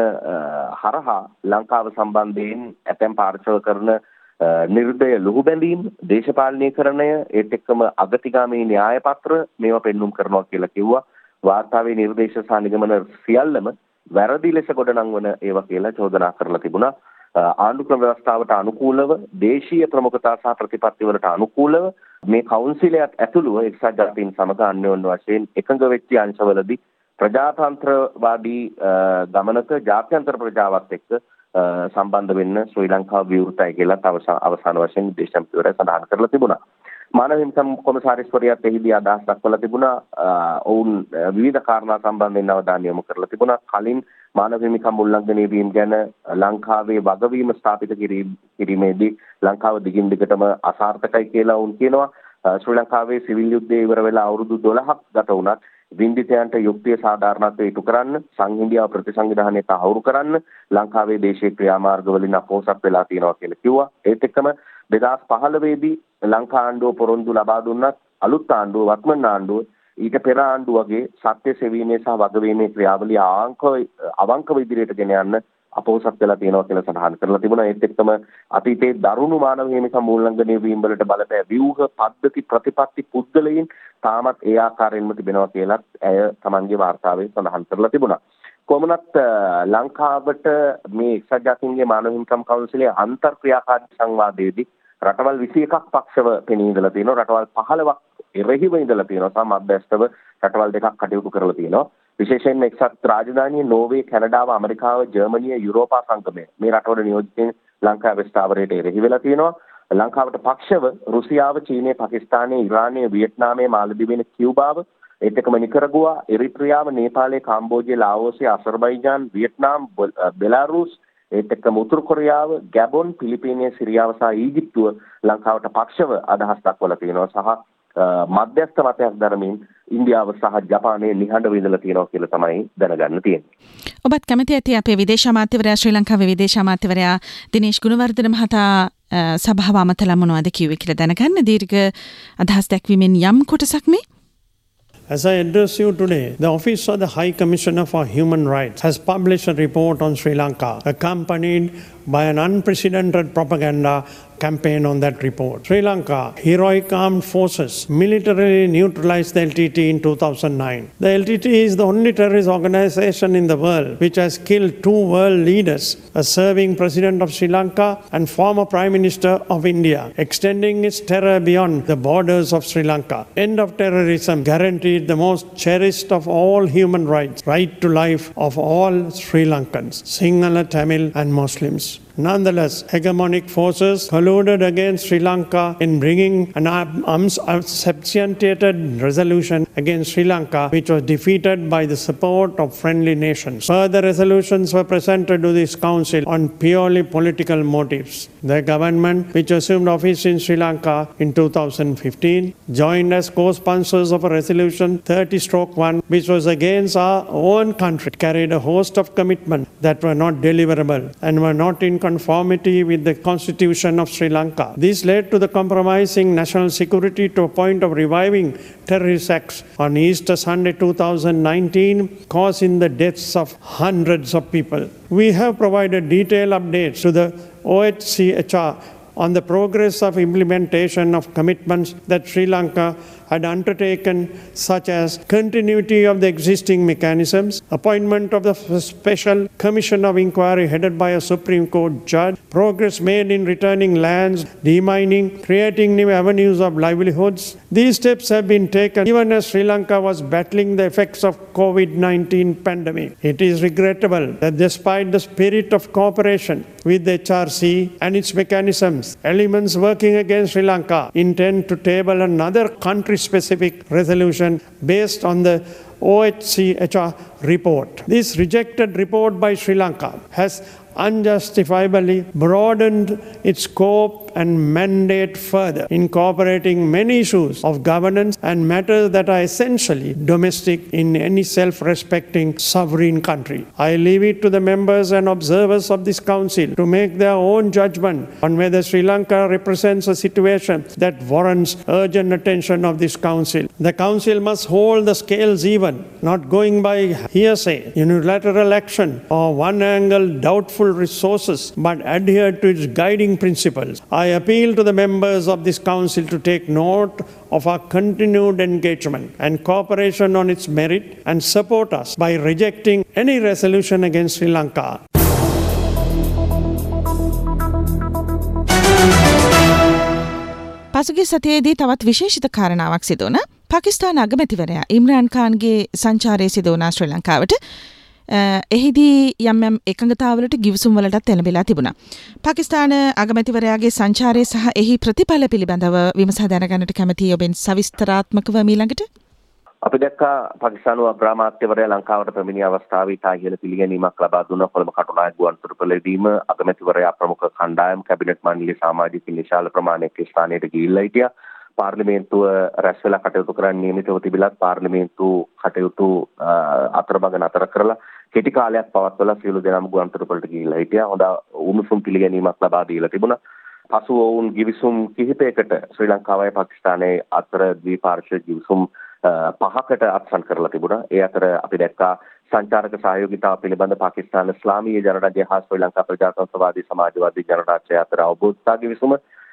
හරහා ලංකාව සම්බන්ධයෙන් ඇතැම් පාර්ශව කරන නිර්දය ලුහු බැඳීම්, දේශපාලනීකරණය, ඒත් එක්කම අගතිගාමී න්‍යාය පත්‍ර මේවා පෙන්눔 කරනවා කියලා කිව්වා. වාර්තාවේ නිර්දේශ සහ නිගමන සියල්ලම වැරදි ලෙස ගොඩනංවන ඒවා කියලා චෝදනා කරලා තිබුණා. ආණ්ඩු ක්‍රම ව්‍යවස්ථාවට අනුකූලව, දේශීය ප්‍රමුඛතා සහ ප්‍රතිපත්ති වලට අනුකූලව මේ කවුන්සිලයක් ඇතුළුව එක්සත් ජාතීන් සමග අන්‍යෝන්‍ය වශයෙන් එකඟ වෙච්ච අංශවලදී ප්‍රජාතන්ත්‍රවාදී ගමනක ජාත්‍යන්තර ප්‍රජාවත් එක්ක සම්බන්ධ වෙන්න ශ්‍රී ලංකාව විවෘතයි කියලා අවසාන වශයෙන් විදේශ ඇමතිවරයා සඳහන් කරලා තිබුණා. මානව හිමිකම් කොමසාරිස්වරයාත් එහිදී අදහස් දක්වලා තිබුණා. ඔවුන් විවිධ කාරණා සම්බන්ධයෙන් අවධානය යොමු කරලා තිබුණා. කලින් මානව හිමිකම් උල්ලංඝනය වීම ගැන ලංකාවේ වගවීම ස්ථාපිත කිරීමේදී ලංකාව දිගින් දිගටම අසාර්ථකයි කියලා ඔවුන් කියනවා. ශ්‍රී ලංකාවේ සිවිල් යුද්ධය ඉවර වෙලා අවුරුදු දොළහක් ගත වුණත් වින්දිතයන්ට යුක්තිය සාධාරණත්වය ඉටු කරන්න, සංහිඳියාව ප්‍රතිසංවිධානය තහවුරු කරන්න ලංකාවේ දේශීය ක්‍රියාමාර්ග වලින් අපෝසත් වෙලා තියෙනවා කියලා කිව්වා. ඒත් එක්කම දෙදාස් පහළොව දී ලංකා ආණ්ඩුව පොරොන්දු ලබා දුන්නත් අලුත් ආණ්ඩුව වත්මන් ආණ්ඩුව ඊට පෙර ආණ්ඩුව වගේ සත්‍ය සෙවීමේ සහ වගවීමේ ක්‍රියාවලිය අවංකව ඉදිරියට ගෙන යන්න අපෝසත් වෙලා තියෙනවා කියලා සඳහන් කරලා තිබුණා. ඒත් එක්කම අතීතයේ දරුණු මානව හිමිකම් උල්ලංඝනය වීම වලට බලපෑ ව්‍යුහ පද්ධති ප්‍රතිපත්ති පුද්ගලයන් තාමත් ඒ ආකාරයෙන්ම තිබෙනවා කියලා ඇය තමන්ගේ වාර්තාවේ සඳහන් කරලා තිබුණා. කොහොමනත් ලංකාවට මේ එක්සත් ජාතීන්ගේ මානව හිමිකම් කවුන්සිලයේ අන්තර් ක්‍රියාකාරී සංවාදයේදී රටවල් විසි එකක් පක්ෂව පෙනී ඉඳලා තියෙනවා. රටවල් පහළොවක් එරෙහිව ඉඳලා තියෙනවා. සහ මධ්‍යස්ථව රටවල් දෙකක් කටයුතු කරලා තියෙනවා. විශේෂයෙන්ම එක්සත් රාජධානිය නෝර්වේ, කැනඩාව, ඇමරිකාව, ජර්මනිය, යුරෝපා සංගමය මේ රටවල නියෝජිතයින් ලංකාවේ ස්ථාවරයට එරෙහි වෙලා තියෙනවා. ලංකාවට පක්ෂව රුසියාව, චීනය, පාකිස්තානය, ඉරානය, වියට්නාමය, මාලදිවයින, කියුබාව, ඒත් එක්කම නිකරගුවා, එරිත්‍රියාව, නේපාලය, කාම්බෝජය, ලාओस, අසර්බයිජාන්, වියට්නාම්, බෙලාරුස්, ඒත් එක්කම උතුරු කොරියාව, ගැබොන්, පිලිපීනය, සිරියාව සහ ඊජිප්තුව ලංකාවට පක්ෂව අදහස් දක්වලා තියෙනවා. සහ මධ්‍යස්ථ මතයක් දරමින් ඉන්දියාව සහ ජපානයේ නිහඬව ඉඳලා තියෙනවා කියලා තමයි දැනගන්න තියෙන්නේ. ඔබත් කැමති ඇති අපේ විදේශ අමාත්‍යවරයා ශ්‍රී ලංකාවේ විදේශ අමාත්‍යවරයා දිනේෂ් ගුණවර්ධන මහතා සභාව අමතලා මොනවද කිව්වේ කියලා දැනගන්න. දීර්ඝ අදහස් දැක්වීමෙන් යම් කොටසක් මේ As I address you today, the Office of the High Commissioner for Human Rights has published a report on Sri Lanka, accompanied by an unprecedented propaganda campaign on that report. Sri Lanka, heroic armed forces, militarily neutralized the L T T in two thousand nine. The L T T is the only terrorist organization in the world which has killed two world leaders, a serving president of Sri Lanka and former Prime Minister of India, extending its terror beyond the borders of Sri Lanka. End of terrorism guaranteed the most cherished of all human rights, right to life of all Sri Lankans, Sinhala, Tamil and Muslims. Nonetheless, hegemonic forces colluded against Sri Lanka in bringing an unsubstantiated resolution against Sri Lanka, which was defeated by the support of friendly nations. Further resolutions were presented to this council on purely political motives. The government, which assumed office in Sri Lanka in two thousand fifteen, joined as co-sponsors of a resolution thirty stroke one, which was against our own country, carried a host of commitments that were not deliverable and were not in conformity with the Constitution of Sri Lanka. This led to the compromising national security to a point of reviving terrorist acts on Easter Sunday two thousand nineteen, causing the deaths of hundreds of people. We have provided detailed updates to the O H C H R on the progress of implementation of commitments that Sri Lanka had undertaken, such as continuity of the existing mechanisms, appointment of the special commission of inquiry headed by a Supreme Court judge, progress made in returning lands, demining, creating new avenues of livelihoods. These steps have been taken even as Sri Lanka was battling the effects of COVID nineteen pandemic. It is regrettable that despite the spirit of cooperation with the H R C and its mechanisms, elements working against Sri Lanka intend to table another country-specific resolution based on the O H C H R report. This rejected report by Sri Lanka has unjustifiably broadened its scope and mandate further, incorporating many issues of governance and matters that are essentially domestic in any self-respecting sovereign country. I leave it to the members and observers of this council to make their own judgment on whether Sri Lanka represents a situation that warrants urgent attention of this council. The council must hold the scales even, not going by hearsay, unilateral action, or one-angle doubtful resources, but adhere to its guiding principles. I appeal to the members of this council to take note of our continued engagement and cooperation on its merit and support us by rejecting any resolution against Sri Lanka. පසුගිය සතියේදී තවත් විශේෂිත කාරණාවක් සිදු වුණා. පාකිස්තාන අගමැතිවරයා ඉම්රාන් ඛාන්ගේ සංචාරය සිදු වුණා ශ්‍රී ලංකාවට. එහිදී යම් යම් එකඟතාවලට ගිවිසුම් වලටත් එළඹිලා තිබුණා. පාකිස්තාන අගමැතිවරයාගේ සංචාරය සහ එහි ප්‍රතිඵල පිළිබඳව විමසා දැනගන්නට කැමතියි ඔබෙන් සවිස්තරාත්මකව මීළඟට. අපි දැක්කා පාකිස්තානු අග්‍රාමාත්‍යවරයා ලංකාවට පැමිණි අවස්ථාවේ ඉතා ඉහළ පිළිගැනීමක් ලබා දුන්න කොළඹ කටුනායක ගුවන්තොටුපළේදීම අගමැතිවරයා ප්‍රමුඛ කණ්ඩායම් කැබිනට් මණ්ඩලයේ සමාජිකින් විශාල ප්‍රමාණයක ස්ථානයට ගිහිල්ලා හිටියා. පාර්ලිමේන්තුව රැස් වෙලා කටයුතු කරන්න නියමිතව තිබිලත් පාර්ලිමේන්තු කටයුතු අතරමඟ නතර කරලා කෙටි කාලයක් පවත්වලා සියලු දෙනාම ගුවන්තොටුපළට ගිහිල්ලා හිටියා. හොඳ උණුසුම් පිළිගැනීමක් ලබා දීලා තිබුණා. පසුව ඔවුන් ගිවිසුම් කිහිපයකට ශ්‍රී ලංකාවයි පාකිස්තානයේ අතර ද්විපාර්ශ්වික ගිවිසුම් පහකට අත්සන් කරලා තිබුණා. ඒ අතර අපි දැක්කා සංචාරක සහයෝගිතාව පිළිබඳ පාකිස්තාන ඉස්ලාමීය ජනරාජ්‍ය හා ශ්‍රී ලංකා ප්‍රජාතන්ත්‍රවාදී සමාජවාදී ජනරාජ්‍ය අතර අවබෝධතා ගිවිසුම,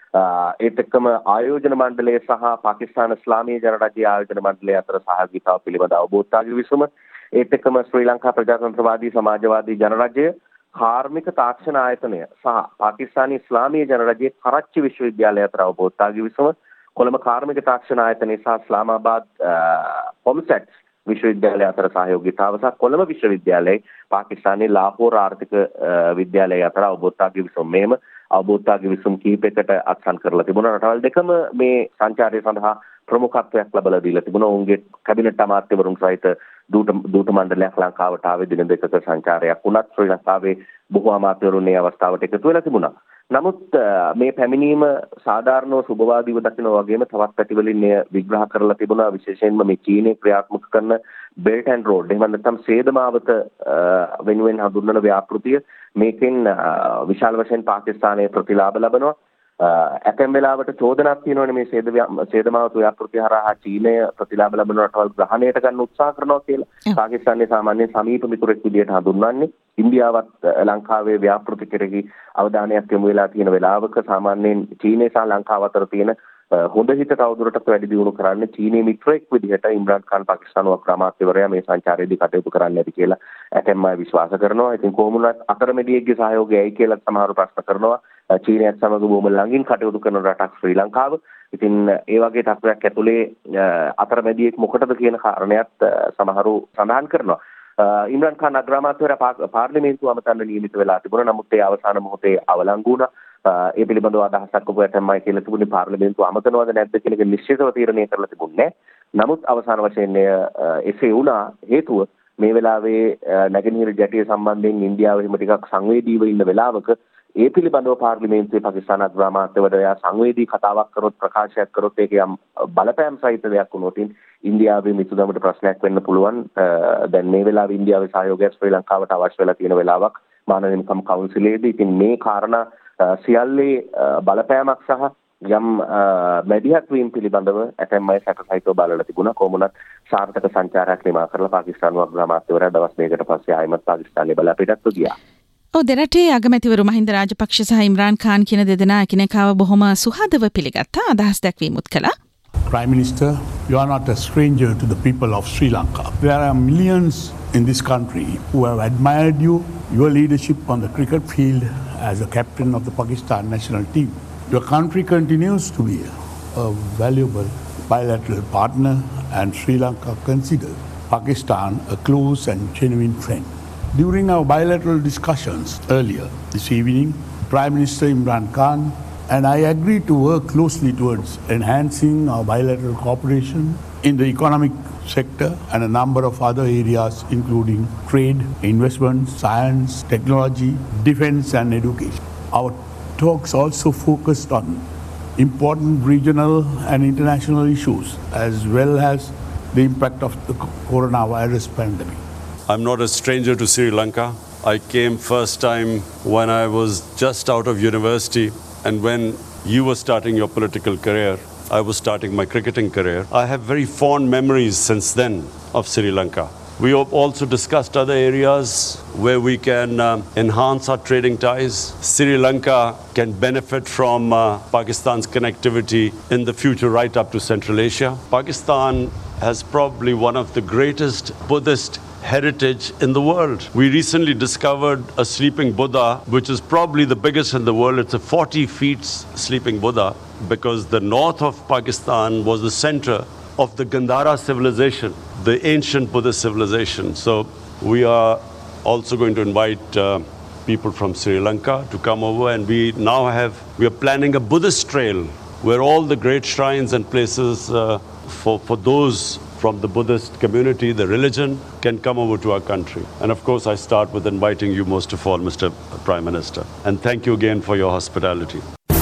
ඒත් එක්කම ආයෝජන මණ්ඩලය සහ පාකිස්තාන ඉස්ලාමීය ජනරාජ්‍ය ආයෝජන මණ්ඩලය අතර සහයෝගිතාව පිළිබඳ අවබෝධතා ගිවිසුම, ඒත් එක්කම ශ්‍රී ලංකා ප්‍රජාතන්ත්‍රවාදී සමාජවාදී ජනරාජ්‍ය කාර්මික තාක්ෂණ ආයතනය සහ පාකිස්තානී ඉස්ලාමීය ජනරාජ්‍යයේ කරච්චි විශ්වවිද්‍යාලය අතර අවබෝධතා ගිවිසුම, කොළඹ කාර්මික තාක්ෂණ ආයතනය සහ ඉස්ලාමාබාද් පොම්සෙට් විශ්වවිද්‍යාලය අතර සහයෝගිතාව සහ කොළඹ විශ්වවිද්‍යාලයේ පාකිස්තානයේ ලාහෝර ආර්ථික විද්‍යාලය අතර අවබෝධතා ගිවිසුම් මෙහෙම අවබෝධතා ගිවිසුම් කිහිපයකට අත්සන් කරලා තිබුණා. රටවල් දෙකම මේ සංචාරය සඳහා ප්‍රමුඛත්වයක් ලබා දීලා තිබුණා. ඔවුන්ගේ කැබිනට් අමාත්‍යවරුන් සහිත දූත දූත මණ්ඩලයක් ලංකාවට ආවේ දින දෙකක සංචාරයක් වුණත් ශ්‍රී ලංකාවේ බොහෝ අමාත්‍යවරුන් මේ අවස්ථාවට එකතු වෙලා තිබුණා. නමුත් මේ පැමිණීම සාධාරණව සුබවාදීව දකින්න වගේම තවත් පැතිවලින් මෙය විග්‍රහ කරලා තිබුණා. විශේෂයෙන්ම මේ චීනයේ ක්‍රියාත්මක කරන බෙල්ට් ඇන්ඩ් රෝඩ් එහෙම නැත්නම් සේදමාවත වෙනුවෙන් හඳුන්වන ව්‍යාපෘතිය මේකෙන් විශාල වශයෙන් පාකිස්තානයේ ප්‍රතිලාභ ලබනවා. ඇතැම් වෙලාවට චෝදනාවක් තියෙනවනේ මේ සේද සේදමාවත ව්‍යාපෘතිය හරහා චීනය ප්‍රතිලාභ ලබන රටවල් ග්‍රහණයට ගන්න උත්සාහ කරනවා කියලා. පාකිස්තානයේ සාමාන්‍යයෙන් සමීප මිතුරෙක් විදියට හඳුන්වන්නේ. ඉන්දියාවත් ලංකාවේ ව්‍යාපෘති කෙරෙහි අවධානයක් යොමු වෙලා තියෙන වෙලාවක සාමාන්‍යයෙන් චීනය සහ ලංකාව අතර තියෙන හොඳ හිත තවදුරටත් වැඩි දියුණු කරන්නේ චීනයේ මිත්‍රෙක් විදිහට ඉම්රාන් ඛාන් පාකිස්තානු අග්‍රාමාත්‍යවරයා මේ සංචාරයේදී කටයුතු කරන්න ඇති කියලා ඇතැම් අය විශ්වාස කරනවා. ඉතින් කොහොම වුණත් අතරමැදියෙක්ගේ සහයෝගය ඇයි කියලා සමහරව ප්‍රශ්න කරනවා. චීනයත් සමග බොහොම ළඟින් කටයුතු කරන රටක් ශ්‍රී ලංකාව. ඉතින් ඒ වගේ තත්ත්වයක් ඇතුලේ අතරමැදියෙක් මොකටද කියන කාරණයක් සමහරව සඳහන් කරනවා. ඉම්රාන් ඛාන් අග්‍රාමාත්‍යවරයා පාර්ලිමේන්තුව අමතන්න නියමිත වෙලා තිබුණා. නමුත් ඒ අවසාන මොහොතේ අවලංගු වුණා. ඒ පිළිබඳව අදහසක් ඔබ ඇතැම්මයි කියලා තිබුණේ පාර්ලිමේන්තුව අමතනවද නැද්ද කියන එක නිශ්චිතව තීරණය කරලා තිබුණේ නැහැ. නමුත් අවසාන වශයෙන් එසේ වුණා. හේතුව මේ වෙලාවේ නැගෙනහිර ජැටිය සම්බන්ධයෙන් ඉන්දියාව එහෙම ටිකක් සංවේදීව ඉන්න වෙලාවක ඒ පිළිබඳව පාර්ලිමේන්තුවේ පාකිස්තාන අග්‍රාමාත්‍යවරයා සංවේදී කතාවක් කරොත් ප්‍රකාශයක් කරොත් ඒක යම් බලපෑම් සහිත දෙයක් වුණොත් ඉන්දියාවේ මිතුදමට ප්‍රශ්නයක් වෙන්න පුළුවන්. දැන් මේ වෙලාවේ ඉන්දියාවේ සහයෝගය ශ්‍රී ලංකාවට අවශ්‍ය වෙලා තියෙන වෙලාවක් මානව හිමිකම් කවුන්සිලයේදී. ඉතින් මේ කාරණා සියල්ලේ බලපෑමක් සහ යම් මැදිහත් වීම පිළිබඳව ඇතැම් අය සැකසහිතව බලලා තිබුණා. කොහොම වුණත් සාර්ථක සංචාරයක් නිමා කරලා පාකිස්තානු අග්‍රාමාත්‍යවරයා දවස් දෙකකට පස්සේ ආයෙමත් පාකිස්තානයේ බලා පිටත්ව ගියා. ඔව් දෙරටේ අගමැතිවරු මහින්ද රාජපක්ෂ සහ ඉම්රාන් ඛාන් කියන දෙදෙනා එකිනෙකාව බොහොම සුහදව පිළිගත්තා. අදහස් දැක්වීමුත් කළා. Prime Minister, you are not a stranger to the people of Sri Lanka. There are millions in this country who have admired you, your leadership on the cricket field as a captain of the Pakistan national team. Your country continues to be a valuable bilateral partner and Sri Lanka considers Pakistan a close and genuine friend. During our bilateral discussions earlier this evening, Prime Minister Imran Khan and I agreed to work closely towards enhancing our bilateral cooperation in the economic sector and a number of other areas including trade, investment, science, technology, defense and education. Our talks also focused on important regional and international issues as well as the impact of the coronavirus pandemic. I'm not a stranger to Sri Lanka. I came first time when I was just out of university, and when you were starting your political career, I was starting my cricketing career. I have very fond memories since then of Sri Lanka. We have also discussed other areas where we can uh, enhance our trading ties. Sri Lanka can benefit from uh, Pakistan's connectivity in the future right up to Central Asia. Pakistan has probably one of the greatest Buddhist heritage in the world. We recently discovered a sleeping Buddha, which is probably the biggest in the world. It's a forty feet sleeping Buddha, because the north of Pakistan was the center of the Gandhara civilization, the ancient Buddhist civilization. So we are also going to invite uh, people from Sri Lanka to come over, and we now have, we are planning a Buddhist trail where all the great shrines and places uh, for, for those from the Buddhist community, the religion, can come over to our country. And of course, I start with inviting you most of all, Mister Prime Minister. And thank you again for your hospitality.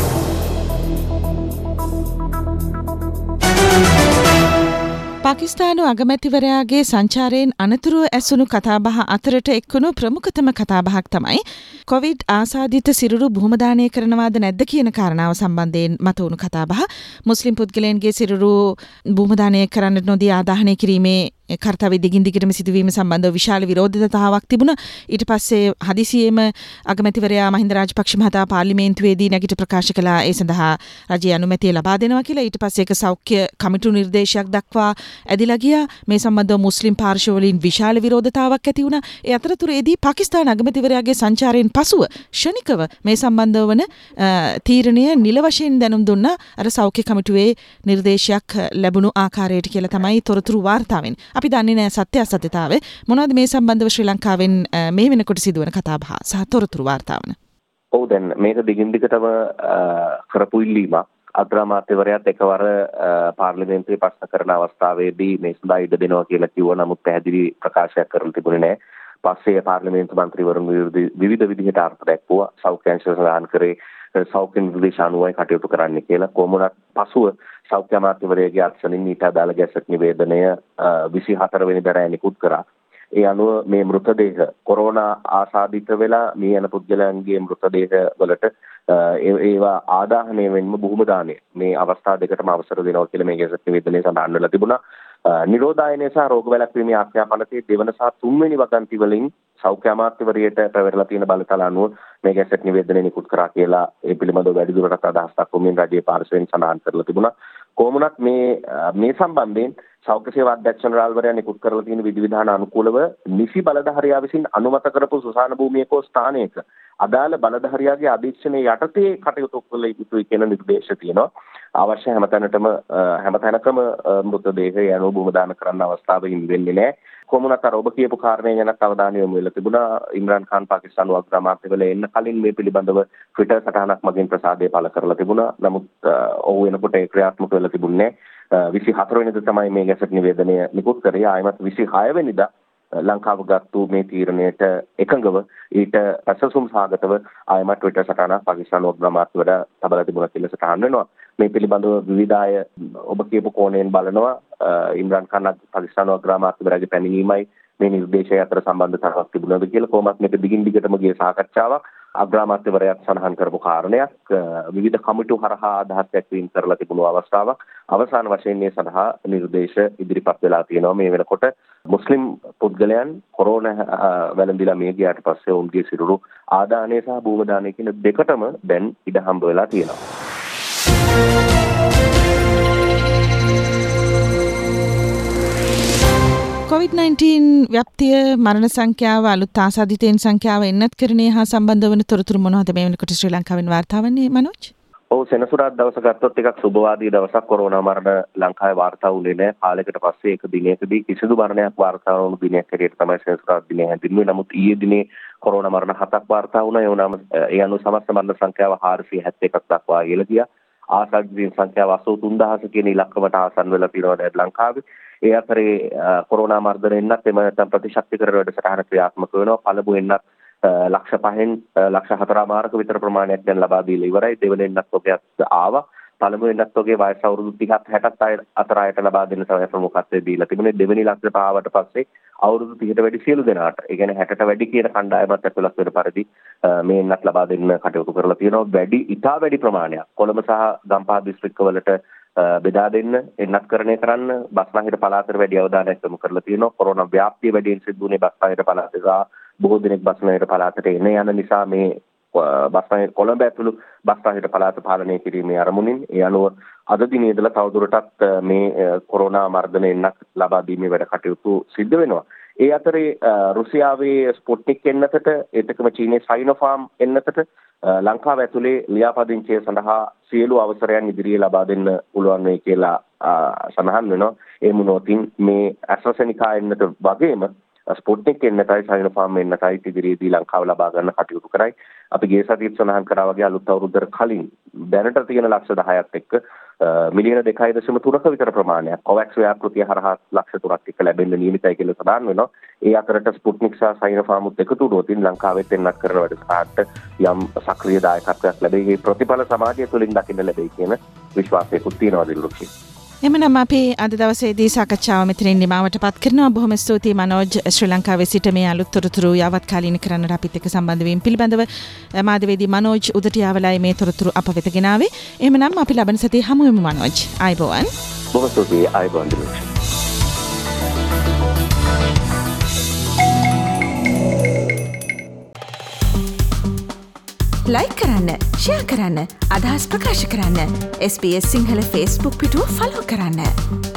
පාකිස්තානු අගමැතිවරයාගේ සංචාරයෙන් අනතුරුව ඇසුණු කතාබහ අතරට එක්වුණු ප්‍රමුඛතම කතාබහක් තමයි කොවිඩ් ආසාදිත සිරුරු භූමදානය කරනවාද නැද්ද කියන කාරණාව සම්බන්ධයෙන් මතුවුණු කතාබහ. මුස්ලිම් පුද්ගලයන්ගේ සිරුරු භූමදානය කරන්නට නොදී ආදාහනය කිරීමේ කර්තව්‍ය දිගින් දිගටම සිදුවීම සම්බන්ධව විශාල විරෝධතාවක් තිබුණා. ඊට පස්සේ හදිසියෙම අගමැතිවරයා මහින්ද රාජපක්ෂ මහතා පාර්ලිමේන්තුවේදී නැගිට ප්‍රකාශ කළා ඒ සඳහා රජයේ අනුමැතිය ලබා දෙනවා කියලා. ඊට පස්සේ ඒක සෞඛ්‍ය කමිටු නිර්දේශයක් දක්වා ඇදිලා ගියා. මේ සම්බන්ධව මුස්ලිම් පාර්ශ්ව වලින් විශාල විරෝධතාවක් ඇති වුණා. ඒ අතරතුරේදී පාකිස්තාන අගමැතිවරයාගේ සංචාරයෙන් පසුව ශනිකව මේ සම්බන්ධව වන තීරණය නිල වශයෙන් දැනුම් දුන්නා. අර සෞඛ්‍ය කමිටුවේ නිර්දේශයක් ලැබුණු ආකාරයට කියලා තමයි තොරතුරු වාර්තා වෙන්නේ. අපි දන්නේ නැහැ සත්‍ය අසත්‍යතාවය මොනවද මේ සම්බන්ධව ශ්‍රී ලංකාවෙන් මේ වෙනකොට සිදුවන කතාබහ සහ තොරතුරු වාර්තා වන. ඔව් දැන් මේක දිගින් දිගටම කරපු ඉල්ලීමක්. අග්‍රාමාත්‍යවරයාත් එකවර පාර්ලිමේන්තුවේ ප්‍රශ්න කරන අවස්ථාවේදී මේ සඳහා ඉඩ දෙනවා කියලා කිව්වා. නමුත් පැහැදිලි ප්‍රකාශයක් කරලා තිබුණේ නැහැ. පස්සේ පාර්ලිමේන්තු මන්ත්‍රීවරුන් විවිධ විදිහට අර්ථ දැක්වුවා. සෞඛ්‍ය අංශය සඳහන් කරේ සෞඛ්‍ය නිර්දේශ අනුවයි කටයුතු කරන්න කියලා. කොමුණත් පසුව සෞඛ්‍ය අමාත්‍යවරයාගේ අත්සනින් ඊට අදාළ ගැසට් නිවේදනය විසිහතර වෙනිදා නිකුත් කරා. ඒ අනුව මේ මෘතදේහ කොරෝනා ආසාදිත වෙලා මේ යන පුද්ගලයන්ගේ මෘතදේහ වලට ඒවා ආදාහනය වෙන්නම බොහොම දාණය මේ අවස්ථා දෙකටම අවසර දෙනවා කියලා මේ ගැසට් නිවේදනයේ සඳහන් වෙලා තිබුණා. නිරෝධායනය සහ රෝග වැළැක්වීමේ ආඥා පනතේ දෙවන සහ තුන්වෙනි වගන්ති වලින් සෞඛ්‍ය අමාත්‍යවරයාට පැවරලා තියෙන බලතල අනුව මේ ගැසට් නිවේදනය නිකුත් කරා කියලා ඒ පිළිබඳව වැඩිදුරටත් අදහස් දක්වමින් රජයේ පාර්ශවයෙන් සඳහන් කරලා තිබුණා. කොහොමුණත් මේ මේ සම්බන්ධයෙන් සෞඛ්‍ය සේවා අධ්‍යක්ෂ ජනරාල්වරයා නිකුත් කරලා තියෙන විධිවිධාන අනුකූලව නිසි බලධාරියා විසින් අනුමත කරපු සුසාන භූමියක ස්ථානයක අදාළ බලධාරියාගේ අධීක්ෂණය යටතේ කටයුතු කළ යුතුයි කියන නිර්දේශ තියෙනවා. අවශ්‍ය හැමතැනටම හැමතැනකම මෘතදේහය යන භූමදාන කරන්න අවස්ථාව හිමි වෙන්නේ නැහැ. කොමුණත් අර ඔබ කියපු කාරණේ ගැන අවධානය යොමු වෙලා තිබුණා. ඉම්රාන් ખાન පාකිස්තානු අග්‍රාමාත්‍යවරයා එන්න කලින් මේ පිළිබඳව ට්විටර් සටහනක් මගින් ප්‍රසාදය පළ කරලා තිබුණා. නමුත් ඔහු වෙනකොට ඒ ක්‍රියාත්මක වෙලා තිබුණේ නැහැ. විසිහතර වෙනිදා තමයි මේ ගැසට් නිවේදනය නිකුත් කරේ. ආයමත් විසිහය වෙනිදා ලංකාව ගත්තු මේ තීරණයට එකඟව ඊට පැසසුම් සාගතව ආයමත් ට්විටර් සටහන පාකිස්තානු අග්‍රාමාත්‍යවරයා තබලා තිබුණා කියලා සටහන් වෙනවා. මේ පිළිබඳව විවිධාය ඔබ කියපු කෝණයෙන් බලනවා. ඉම්රාන් ખાન පාකිස්තානු අග්‍රාමාත්‍යවරයාගේ පැමිණීමයි මේ නිර්දේශය අතර සම්බන්ධතාවක් තිබුණාද කියලා කොහොමත් මේක දිගින් දිගටම ගිය සාකච්ඡාවක්. අග්‍රාමාත්‍යවරයාත් සඳහන් කරපු කාරණයක් විවිධ කමිටු හරහා අදහස් දැක්වීම කරලා තිබුණු අවස්ථාවක්. අවසාන වශයෙන් මේ සඳහා නිර්දේශ ඉදිරිපත් වෙලා තියෙනවා. මේ වෙනකොට මුස්ලිම් පුද්ගලයන් කොරෝනා වැළඳිලා මිය ගියාට පස්සේ ඔවුන්ගේ සිරුරු ආදානය සහ භූමදානය කියන දෙකටම දැන් ඉඩ හම්බ වෙලා තියෙනවා. කොවිඩ් නයින්ටීන් ව්‍යාප්තිය මරණ සංඛ්‍යාව අලුත් ආසාදිතයන් සංඛ්‍යාව එන්නත් කරණය හා සම්බන්ධ වන තොරතුරු මොනවද මේ වෙනකොට ශ්‍රී ලංකාවෙන් වාර්තා වන්නේ මනෝජ්? ඔව් සෙනසුරාදා දවස ගත්තොත් ටිකක් සුබවාදී දවසක්. කොරෝනා මරණ ලංකාවේ වාර්තා වුණේ නැහැ. කාලයකට පස්සේ එක දිනයකදී කිසිදු මරණයක් වාර්තා වුණු දිනයක් හැටියට තමයි සෙනසුරාදා දිනේ හැඳින්වුවේ. නමුත් ඊයේ දිනේ කොරෝනා මරණ හතක් වාර්තා වුණා. ඒ වුණාම ඒ අනුව සමස්ත මරණ සංඛ්‍යාව හාරසිය හැත්තෑ එකක් දක්වා ඉහළ ගියා. ආසාදිතයන් සංඛ්‍යාව අසූ තුන් දහස කියන ඉලක්කමට ආසන්න වෙලා තියෙනවා ලංකාවේ. ඒ අතරේ කොරෝනා මර්ධන එන්නත් එම නැත්නම් ප්‍රතිශක්තිකර වැඩසටහන ක්‍රියාත්මක වෙනවා. පළමු එන්නත් ලක්ෂ පහෙන් ලක්ෂ හතරමාරක විතර ප්‍රමාණයක් දැන් ලබා දීලා ඉවරයි. දෙවන එන්නත් ඔකයක් ආවා. පළමු එන්නත් ඔකේ වයස අවුරුදු තිහත් හැටත් අය අතර අයට ලබා දෙන සමය ප්‍රමුඛත්වයේ දීලා තිබුණේ. දෙවෙනි ලක්ෂ පාවට පස්සේ අවුරුදු තිහට වැඩි සියලු දෙනාට, ඒ කියන්නේ හැටට වැඩි කියන කණ්ඩායමත් ඇතුළත් වෙන පරිදි මේ එන්නත් ලබා දෙන්න කටයුතු කරලා තියෙනවා. වැඩි ඉතා වැඩි ප්‍රමාණයක් කොළඹ සහ ගම්පහ දිස්ත්‍රික්කවලට බෙදා දෙන්න එන්නත් කරණය කරන්න බස්නාහිර පළාතට වැඩි අවධානයක් යොමු කරලා තියෙනවා. කොරෝනා ව්‍යාප්තිය වැඩියෙන් සිදු වුණේ බස්නාහිර පළාතේ සහ බොහෝ දෙනෙක් බස්නාහිර පළාතට එන යන නිසා මේ බස්නාහිර කොළඹ ඇතුළු බස්නාහිර පළාත පාලනය කිරීමේ අරමුණින් ඒ අනුව අද දිනේ ඉඳලා තවදුරටත් මේ කොරෝනා මර්ධන එන්නක් ලබා දීමේ වැඩ කටයුතු සිද්ධ වෙනවා. ඒ අතරේ රුසියාවේ ස්පුට්නික් එන්නතට ඒකම චීනයේ සයිනෝෆාර්ම් එන්නතට ලංකාව ඇතුලේ ලියාපදිංචිය සඳහා සියලු අවසරයන් ඉදිරියේ ලබා දෙන්න පුළුවන් වෙයි කියලා සඳහන් වෙනවා. ඒ මොනෝතින් මේ ඇස්ට්‍රාසෙනිකා එන්නත වගේම ස්පුට්නික් එන්නතයි සයිනෝෆාර්ම් එන්නතයි ඉදිරියේදී ලංකාව ලබා ගන්න කටයුතු කරයි. අපි ගිය සතියේ සඳහන් කරා වගේ අලුත් අවුරුද්දට කලින් දැනට තියෙන ලක්ෂ දහයක් එක්ක මිලියන දෙකයි දශම තුනක විතර ප්‍රමාණයක් කොවැක්ස් ව්‍යාපෘතිය හරහා ලක්ෂ තුනක් එක්ක ලැබෙන්න නියමිතයි කියලා සඳහන් වෙනවා. ඒ අතරට ස්පුට්නික් සහ සයිනෝෆාර්මුත් එකතු වුණොත් ලංකාවෙත් එන්නත් කරන වැඩසටහනට යම් සක්‍රීය දායකත්වයක් ලැබෙයි. මේ ප්‍රතිඵල සමාජය තුළින් දකින්න ලැබෙයි කියන විශ්වාසයකුත් තියෙනවා දිල්රුක්ෂි. එමනම් අපි අද දවසේදී සාකච්ඡාව මෙතනින් නිමවට පත් කරනවා. බොහොම ස්තුතියි මනෝජ්, ශ්‍රී ලංකාවේ සිට මේ අලුත් තොරතුරු යාවත් කාලීන කරන්නට අපිත් එක්ක සම්බන්ධ වීම පිළිබඳව මාධ්‍යවේදී මනෝජ් උදටියාවලයි මේ තොරතුරු අප වෙත ගෙනාවේ. එහෙමනම් අපි ලබන සතියේ හමු වෙමු මනෝජ්. ආයුබෝවන්. බොහොම ස්තුතියි. ආයුබෝවන් දිලුක්ෂි. ලයික් කරන්න, ෂෙයා කරන්න, අදහස් ප්‍රකාශ කරන්න. S B S Sinhala Facebook පිටුව ෆලෝ කරන්න.